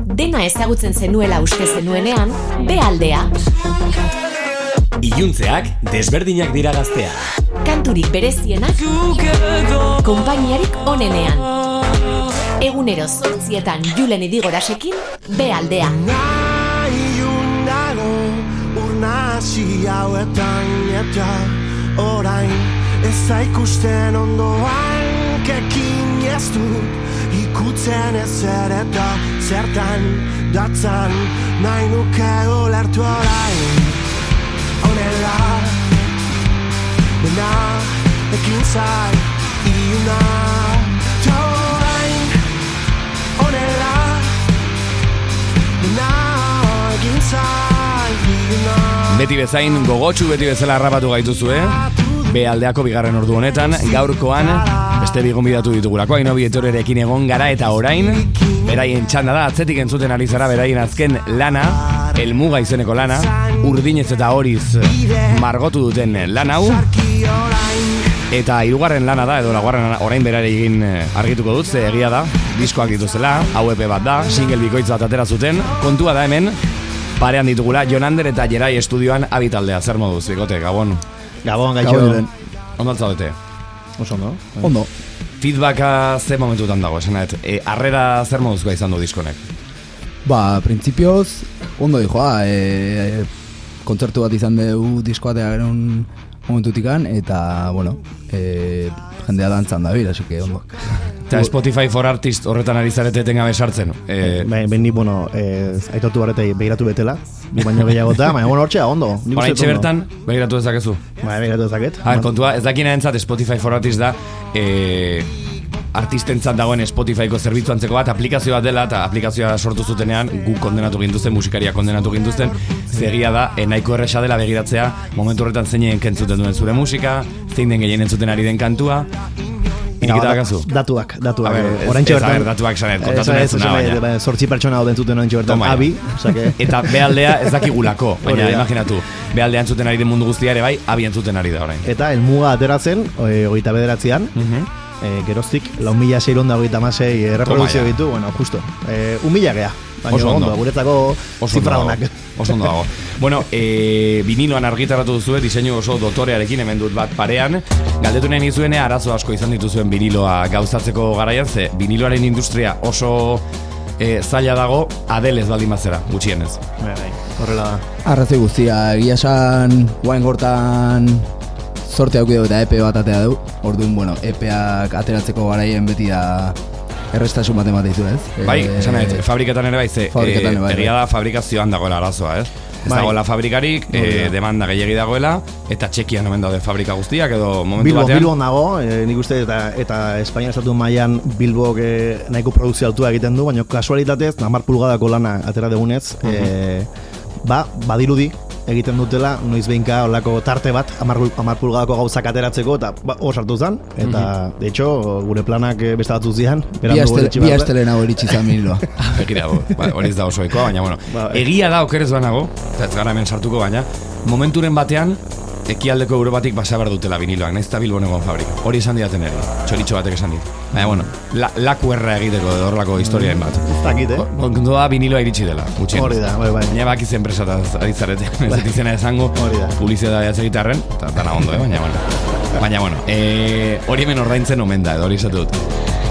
dena ezagutzen zenuela uste zenuenean, B-aldea. Iluntzeak desberdinak dira gaztea. Kanturik berezienak, konpainiarik onenean. Egunero 8:00 Julen Idigorasekin, B-aldea. Nahiundago urnasi hauetan eta orain ez ikusten ondoan kekin ez dut ikutzen ezer eta zertan datzan nahi nuke ulertu orain honela dena ekin zai iuna orain honela dena ekin zai iuna. Beti bezain gogotsu, beti bezala harrapatu gaituzue. B-aldeako bigarren ordu honetan, gaurkoan beste bi gonbidatu ditugulako. Ainhoa Etorerekin egon gara eta orain beraien txanda da, atzetik entzuten ari zara beraien azken lana, El Muga izeneko lana, Urdinez eta Horiz margotu duten lan hau. Eta hirugarren lana da, edo laugarren orain berare egin argituko dut, ze egia da, diskoak dituzela, hau EP bat da, single bikoitz bat atera zuten. Kontua da hemen, parean ditugula, Jonander eta Jerai estudioan abitaldea. Zer moduz, bikote, Gabon? Gabon, gaitxo. Ondo altzaudete? Oso, no? Ondo. Feedbacka ze momentutan dago, esanet? Arrera zer moduzkoa izan du diskonek? Printzipioz, ondo dijoa. Kontzertu bat izan dugu diskoatea garen momentutikan, eta, jendea dantzan da así que ondo. Eta Spotify for Artist horretan ari zarete etengabe sartzen. Beni, aitotu barretei begiratu betela, ni baino gehiagota, baina hortxea, ondo. Horaintxe bertan, begiratu dezakezu. Begiratu dezaket. Kontua, ez dakina entzat, Spotify for Artist da, artistentzat dagoen Spotifyko zerbitzu antzeko bat, aplikazio bat dela, eta aplikazioa sortu zutenean, gu kondenatu gintuzten, musikaria kondenatu gintuzten, zegia da, nahiko erresa dela begiratzea, momentu horretan zeinen kentzuten duen zure musika, zein den gehien entzuten ari den kantua. Datuak. Oraintxe bertan. Datuak sanet, kontatu nahi zuna baina. 8 pertsona hau dentzuten oraintxe bertan, abi. Eta B-aldea ez dakigulako, baina imaginatu. B-aldea entzuten ari den mundu guztia ere bai, abi entzuten ari da orain. Eta El Muga ateratzen, 29an, geroztik, 4.626 reprodukzio ditu, justo. 1.000 gea. Baina ondo, guretzako zifra honak. Oso ondo dago. Viniloan argitaratu duzue, diseinu oso dotorearekin hemen dut bat parean. Galdetu nahi nizuene, arazo asko izan dituzuen viniloa gauzatzeko garaian, ze viniloaren industria oso zaila dago, Adele ez baldin bazera, gutxienez. Horrela da. Arrazoi guztia, egia esan, guain gortan sorte hauki dugu eta EP bat atea du. Orduan, EPak ateratzeko garaien beti da errestasun bat emate ez? Bai, esan nahi, fabriketan ere bai, egia da fabrikazioan dagoela arazoa, ez? Ez dagoela fabrikarik, demanda gehiagi dagoela, eta Txekian omen daude fabrika guztiak, edo momentu batean. Bilbon dago, nik uste, eta Espainia estatu mailan Bilbok nahiko produkzio altua egiten du, baina kasualitatez, 10 pulgadako lana atera degunez, badirudi egiten dutela, noiz behinka olako tarte bat, 10 pulgadako gauzak ateratzeko, eta hor sartu zen, eta, de hecho, gure planak beste batzu zian. Bi astelen hau eritsi zan viniloa. Bekira, hori ez da oso ekoa, baina, egia da okerez banago, eta ez gara hemen sartuko, baina, momenturen batean, ekialdeko Europatik basa behar dutela viniloak, nahiz eta Bilbon egon fabrika. Hori esan diaten ere, txoritxo batek esan dit. Baina, laku erra egiteko horrelako historiaen bat. Ez dakit, Kontu da viniloa iritsi dela, gutxien. Hori da, bai. Baina bakiz enpresataz aditzarete, ez izena esango, publizitatea atzegitarren, eta dana ondo, baina, hori hemen ordaintzen omen da, edo hori esatu dut.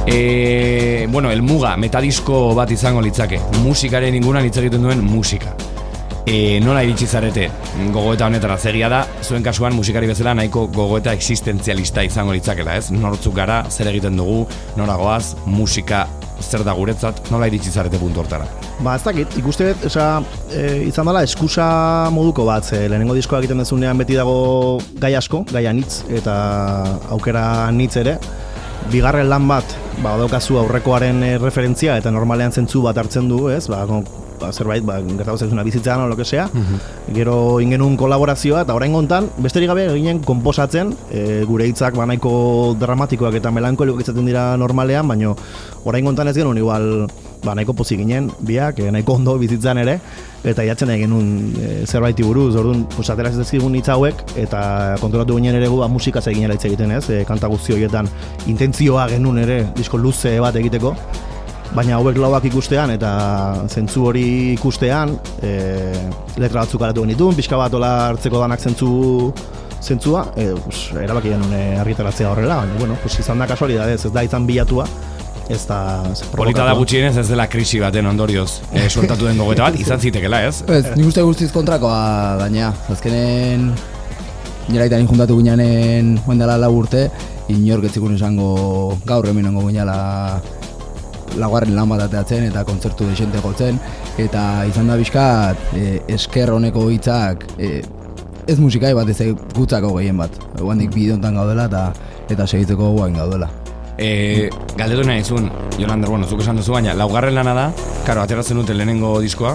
El Muga, metadisko bat izango litzake, musikaren inguruan hitz egiten duen musika. Nola iritsi zarete gogoeta honetara, zegia da, zuen kasuan musikari bezala nahiko gogoeta existentzialista izango litzakela, ez? Nortzuk gara, zer egiten dugu, nora goaz, musika zer da guretzat, nola iritsi zarete puntu hortara? Ez dakit, ikuste izan dela eskusa moduko bat, lehenengo diskoa egiten dezunean beti dago gai asko, gai anitz, eta aukera anitz ere. Bigarren lan bat, daukazu aurrekoaren referentzia, eta normalean zentzu bat hartzen du, ez? Zerbait, gertatu zaizuna bizitzean o lo que sea. Gero ingenun kolaborazioa, eta orain gontan, besterik gabe ginen konposatzen, gure hitzak nahiko dramatikoak eta melankolikoak izaten dira normalean, baina orain gontan ez genuen igual nahiko pozik ginen, biak, nahiko ondo bizitzan ere, eta jatzen nahi genuen zerbaiti buruz, orduan, atera zezkigun hitz hauek, eta kontrolatu ginen ere musikaz egin hitz egiten ez, kanta guzti horietan intentzioa genuen ere, disko luze bat egiteko, Baina hauek lauak ikustean eta zentzu hori ikustean letra batzuk alatu genituen, pixka bat ola hartzeko danak zentzua, erabaki genuen argitaratzea horrela, baina, bueno, pues izan da kasualidadez, ez da izan bilatua, ez da... Polita da gutxienez ez dela krisi baten ondorioz sueltatu den gogoeta bat, izan zitekela, ez? Ez, nik uste guztiz kontrakoa gaina, azkenen niraitan juntatu gineanen dela 4 urte, inork etzikun izango gaur hemenongo ginela laugarren lan bat ateatzen eta kontzertu desente gotzen, eta izan da bizkat esker honeko hitzak ez musikai bat, ez gutzako gehien bat. Guandik bidontan gaudela eta segitzeko guain gaudela. Galdetu nahi zuen, Jonander, bueno, zuk esan duzu, baina laugarren lana da, karo, ateratzen dute lehenengo diskoa,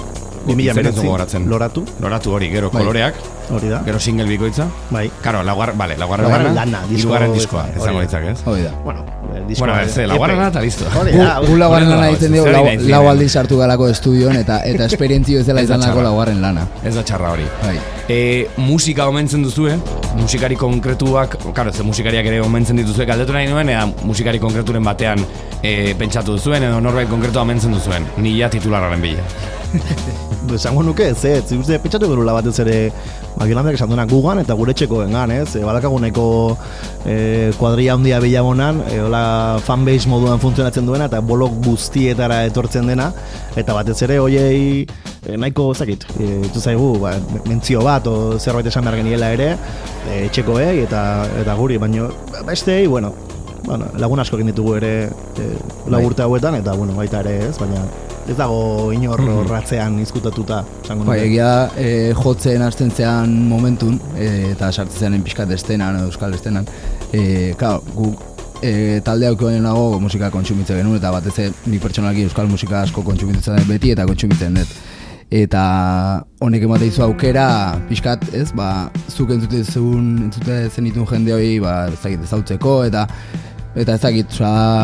2019 Loratu hori, gero koloreak, hori da. Gero single bikoitza. Bai. Karo, laugarren lana, hirugarren diskoa, izango ditzak, ez? Hori da. Bueno, laugarren lana eta listo. Gu laugarren lana ditzen dugu, lau aldiz hartu galako estudioan eta esperientzio ez dela izan dago laugarren lana. Ez da txarra hori. Musika omentzen duzue, musikari konkretuak, karo, ez musikariak ere omentzen dituzue, galdetu nahi nuen, eda musikari konkreturen batean pentsatu duzuen, edo norbait konkretua omentzen duzuen, nila titularraren bila. Esango nuke, ez uste pentsatu gerula batez ere Jolanderek esan duenak gugan eta gure txekoengan, ez? Badakaguneko kuadrilla handia bilabonan, hola fanbase moduan funtzionatzen duena eta bolok guztietara etortzen dena, eta batez ere hoiei nahiko zakit, itu zaigu, mentzio bat o zerbait esan behar geniela ere, txekoei eta guri, baino bestei, bueno, lagun asko egin ditugu ere lau urte hauetan, eta bueno, baita ere ez, baina ez dago inor ratzean izkutatuta. Egia jotzen hasten zean momentun, eta sartzen zean pixkat estenan, euskal estenan, guk talde hauko nago musika kontsumitzen genuen, eta batez nik pertsonalki euskal musika asko kontsumitzen dut beti eta kontsumitzen dut. Eta honek emate izu aukera, pixkat, ez, zuk entzute zenitun jende hori, ezautzeko, eta ez dakit,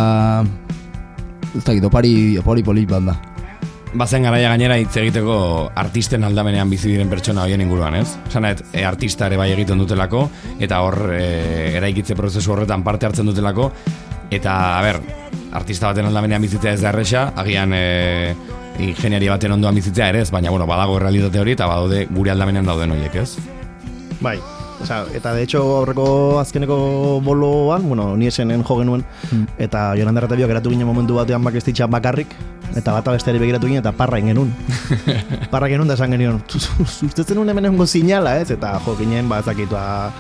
opari polit bat da. Bazen garaia gainera hitz egiteko artisten aldamenean bizi diren pertsona horien inguruan, ez? Esanet, artista ere bai egiten dutelako, eta hor eraikitze prozesu horretan parte hartzen dutelako, eta, artista baten aldamenean bizitzea ez da erresa, agian ingeniari baten ondoan bizitzea ere ez, baina, badago errealitate hori, eta badaude gure aldamenean dauden horiek, ez? Bai. Eta de hecho aurreko azkeneko boloan, ni esenen jo genuen, eta Jonander eta biok geratu ginen momentu batean bakestitxan bakarrik, eta bata besteari begiratu ginen eta parra genuen. Parra genuen da esan genion, ustetzen nuen hemen egongo zinala, ez? Eta jo ginen, ezakitu,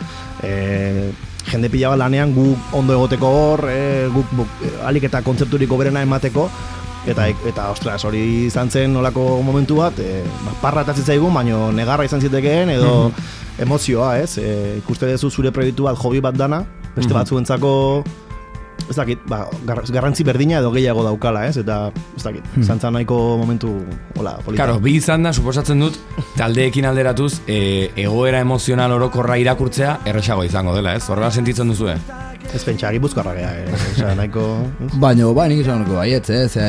jende pila bat lanean gu ondo egoteko hor, guk alik eta kontzepturiko berena emateko, eta ostras, hori izan zen nolako momentu bat, parra eta zitzaigun, baina negarra izan zitekeen, edo emozioa, ez? Ikuste duzu zure proiektu bat, hobi bat dana, beste batzuentzako, ez dakit, garrantzi berdina edo gehiago daukala, ez? Eta, ez dakit, zantzan nahiko momentu, hola, polita. Karo, bi izan da, suposatzen dut, taldeekin alderatuz, egoera emozional orokorra irakurtzea erresago izango dela, ez? Horrela sentitzen duzue? Ez pentsa, gipuzkoarra geha, nahiko... Baina, nik izan nuko baietz,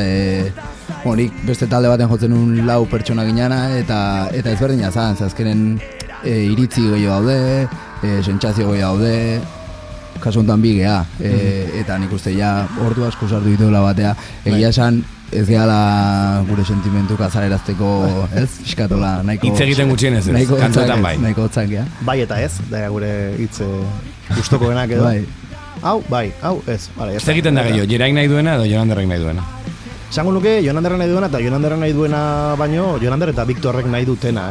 nik beste talde baten jotzen un lau pertsona ginana, eta ezberdina zan, azkenen iritzi gehiago daude, sentsazio gehiago daude, kasu honetan bi geha, eta nik uste ja ordu asko sartu dituela batea, egia esan ez gehala gure sentimentuk azalerazteko, ez? Fiskatola, nahiko... Hitz egiten gutxienez ez, kantuetan bai. Nahiko hotzak geha. Bai eta ez, da gure hitz gustokoenak edo. Bai, hau, ez. Ez egiten da gehiago, Jeraik nahi duena edo Jonanderrek nahi duena? Esango nuke, Jonanderrek nahi duena eta Jonanderrek nahi duena baino, Jonander eta Victorrek nahi dutena.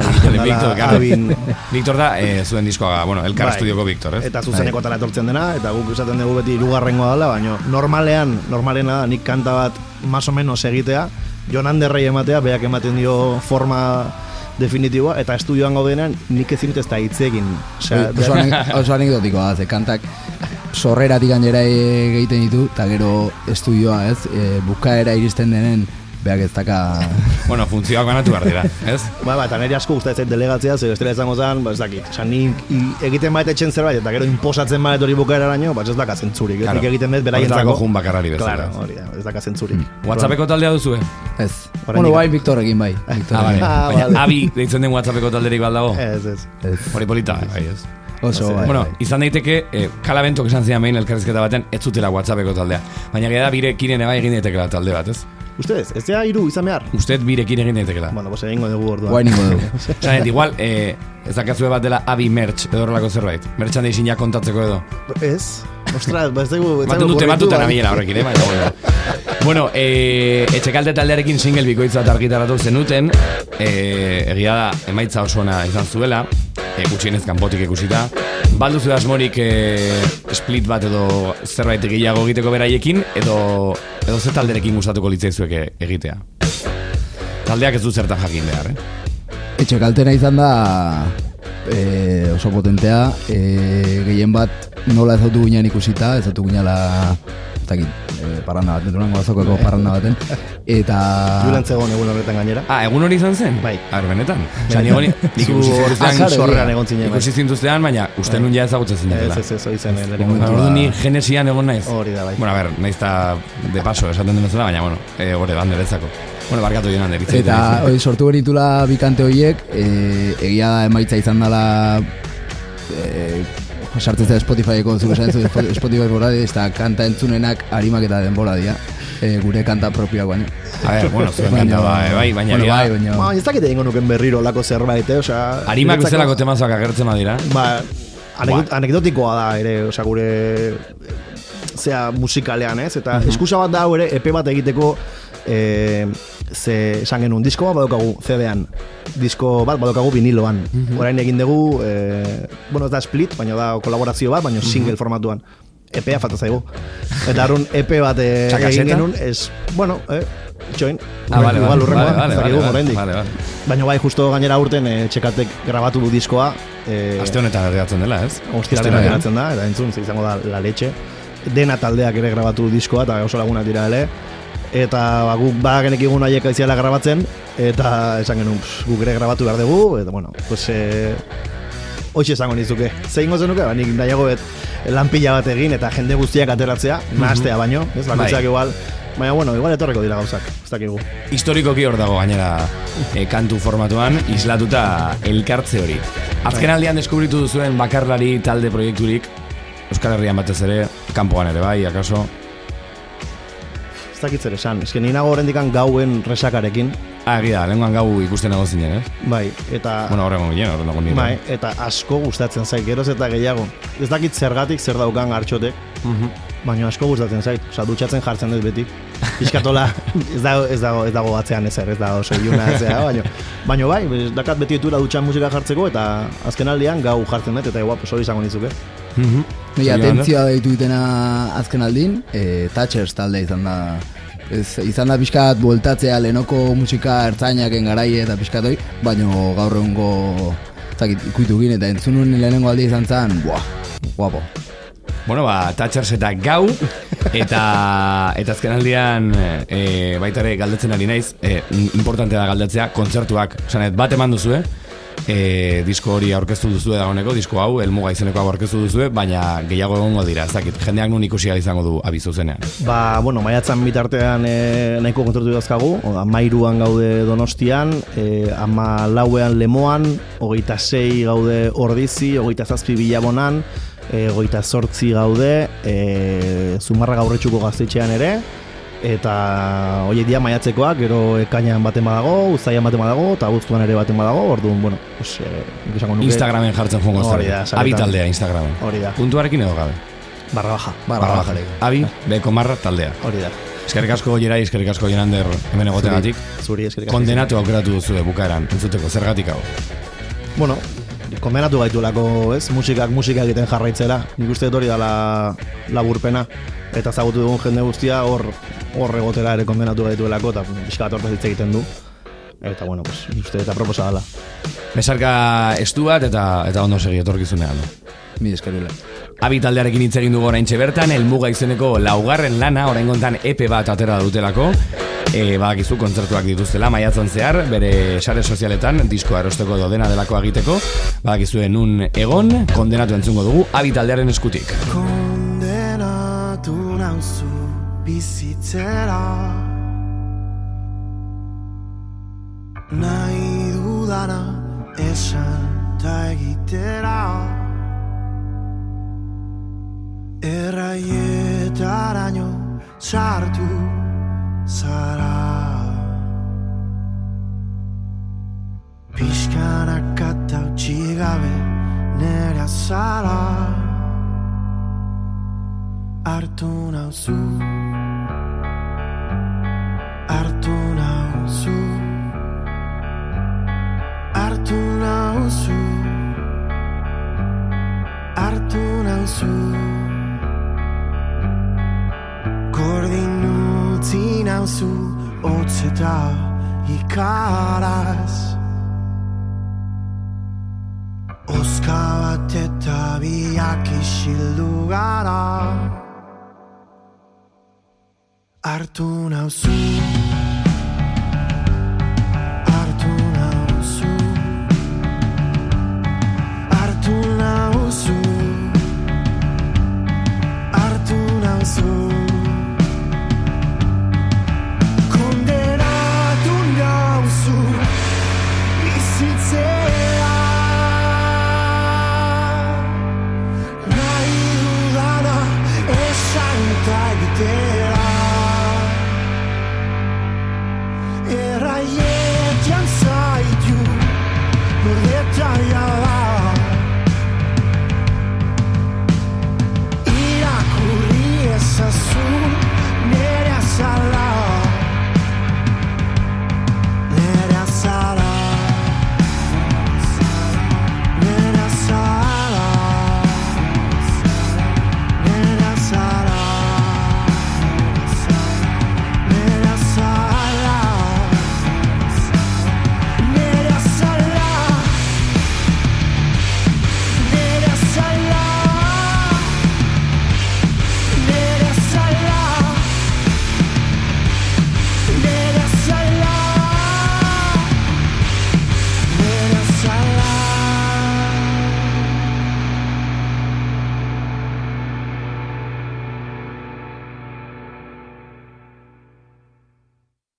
Victor da, zuen diskoa, Elkar Estudioko Victor, ez? Eta zuzeneko tala etortzen dena, eta guk esaten dugu beti hirugarrengoa dela, baino normalena da, nik kanta bat más o menos egitea, Jonanderrei ematea, beak ematen dio forma definitiboa, eta estudioan gaudenean nik ezin ez da hitz egin. Oso anekdotikoa da, kantak sorreratik gainera egiten ditu, eta gero estudioa, ez, bukaera iristen denen, beak ez daka... funtzioak banatu behar dira, ez? Eta nire asko gustatzen delegatzea, zer estela izango zen, ez dakit. Nik egiten baita etxen zerbait, eta gero inposatzen baita hori bukaera araño, ez daka zentzurik. Nik egiten bet, beraientzako... Hortzako jun bakarrari bezala. Claro, hori da, ez daka zentzurik. WhatsAppeko taldea duzue? Ez. Bai, Victorrekin bai. Baina, abi, deitzen den WhatsAppeko talderik baldago? Ez. Hori polita, bai, ez. Izan daiteke, kalabentok esan zian behin elkarrizketa baten, ez zutela WhatsAppeko taldea. Baina gara bire kirene bai egin daitekela talde bat, ez? Ustez, ez da 3 izan behar? Usted birekin egin daitekela. Bueno, pues egingo dugu orduan. Guain ingo dugu. Zanet, igual, ez dakazue bat dela abi merch edo horrelako zerbait. Merchandising ja kontatzeko edo. Ez? Ostras, ba ez dugu... Batuta nabiela horrekin, baina. Bueno, etxekalte taldearekin single bikoitza bat argitaratu zenuten, egia da, emaitza oso ona izan zuela, gutxienez kanpotik ikusita. Balduzu asmorik split bat edo zerbait gehiago egiteko beraiekin, edo ze talderekin gustatuko litzaizueke egitea? Taldeak ez du zertan jakin behar, Etxekaltena izan da oso potentea, gehien bat nola ezautu ginean ikusita, ezautu gineala parranda baten, durango azokako parranda baten, eta... Julen zegoen egun horretan gainera. Egun hori izan zen? Bai. Benetan. Osa, nik sorrean egon zinen. Ikusi zintuztean, baina uste nun ja ezagutzen zinetela. Ez, hori zen. Ordu ni genesian egon naiz. Hori da, bai. Bueno, a ver, naiz ta de paso, esaten den bezala, baina, bueno, gore dan niretzako. Bueno, barkatu joan deritza. Eta sortu genitula bikante horiek, egia da emaitza izan dela sartzen zera Spotifyko zuk esan zu Spotify borade, eta kanta entzunenak harimak eta denbora dira, gure kanta propioak baina. A ver, bueno, zuen kanta baina ez dakite egingo nuken berriro lako zerbait, osea... Harimak bezalako temazoak agertzen badira. Anekdotikoa da ere, osea, gure zea musikalean, ez? Eta eskusa bat da ere EP bat egiteko ze esan genuen disko bat badaukagu CD-an, disko bat badaukagu viniloan. Orain egin dugu, bueno, ez da split, baina da kolaborazio bat, baina single formatuan. EP-a falta zaigu. Eta arun EP bat egin genuen, bueno, itxoin, igual urrengoa, baina bai, justo gainera urten Txekatek grabatu du diskoa. Aste honetan geratzen dela, ez? Ostiralean geratzen da, eta entzun, izango da La Leche. Dena taldeak ere grabatu du diskoa, eta oso lagunak dira ele. Eta guk badagenek egun haiek aiziala grabatzen, eta esan genuen, guk ere grabatu behar dugu, eta bueno, pues hoxe esango nizuke. Zeingo zenuke, nik nahiago lanpila bat egin eta jende guztiak ateratzea, nahastea baino, ez bakoitzak igual, baina bueno, igual etorreko dira gauzak, ez dakigu. Historikoki hor dago gainera kantu formatuan, islatuta elkartze hori. Azken aldian deskubritu duzuen bakarlari talde proiekturik, Euskal Herrian batez ere, kanpoan ere bai, akaso? Ez dakitzer esan, eske ninago horrendikan gauen resakarekin. Egia, lehenkoan gau ikusten nago zinen, Bai, eta... Bueno, horrengo ginen, horrengo nire. Bai, eta asko gustatzen zait, geroz eta gehiago. Ez dakit zergatik zer daukan Artxotek, baina asko gustatzen zait. Osa, dutxatzen jartzen dut beti. Piskatola, ez dago batzean ezer, ez da oso iluna ezea, baina bai, dakat beti etura dutxan musika jartzeko, eta azken aldian gau jartzen dut, eta igual, hori izango nizuke. Atentzioa deitu ditena azken aldin, Thatchers talde izan da. Izan da pixkat bueltatzea lehenoko musika ertzainak garaie eta pixkatoi, baina gaur egungo ikuitu gine eta entzunun lehenengo aldi izan zen, guapo. Bueno, Thatchers eta gau, eta azken aldian baita ere galdetzen ari naiz, importantea da galdetzea, kontzertuak, sanet bat eman duzue, disko hori aurkeztu duzue dagoeneko, disko hau, Elmuga izeneko hau aurkeztu duzue, baina gehiago egongo dira, ez dakit, jendeak nun ikusia izango du abizuzenean. Bueno, maiatzan bitartean nahiko kontzertu dazkagu, 13an gaude Donostian, 14an Lemoan, 26 gaude Ordizi, 27 Bilabonan, 28 gaude Zumarraga Aurretxuko Gaztetxean ere, eta horiek dia maiatzekoak, gero ekainan baten badago, uztailan baten badago, eta abuztuan ere baten badago, orduan, bueno, pues, Instagramen jartzen jongo zara. Abi taldea Instagramen. Hori da. Puntuarekin edo gabe? Barra baja. Abi, beko marra taldea. Hori da. Eskerrik asko Gerai, eskerrik asko Jonander hemen egoteagatik. Zuri, eskerrik asko. Kondenatu aukeratu duzu bukaeran, entzuteko, zergatik hau? Bueno, kondenatu gaitulako, ez? Musika egiten jarraitzera. Nik uste hori da laburpena. Eta zagutu dugun jende guztia hor egotera ere kondenatu gaituelako, eta pixka bat hortaz hitz egiten du. Eta, bueno, pues, uste eta proposa dala. Besarka estu bat eta ondo segi etorkizunean. Mi eskerule. Abi taldearekin hitz egin dugu oraintxe bertan, Elmuga izeneko 4. lana, orain gontan EP bat atera dutelako. Badakizu kontzertuak dituztela maiatzan zehar, bere sare sozialetan diskoa erosteko edo dena delako egiteko. Badakizuen nun egon, kondenatu entzungo dugu Abi taldearen eskutik. Kondenatu nauzu bizitzera, nahi dudana esan ta egitera, erraietaraino sartu zara. hartu nauzu, hartu nauzu, hartu nauzu, hartu nauzu. Gordin utzi nauzu, hotz eta ikaraz. Oska bat eta biak isildu gara. Hartu nauzu, hartu nauzu, hartu nauzu, hartu nauzu. Kondenatu nauzu, bizitzea. Nahi dudana esan eta egitera. Erraien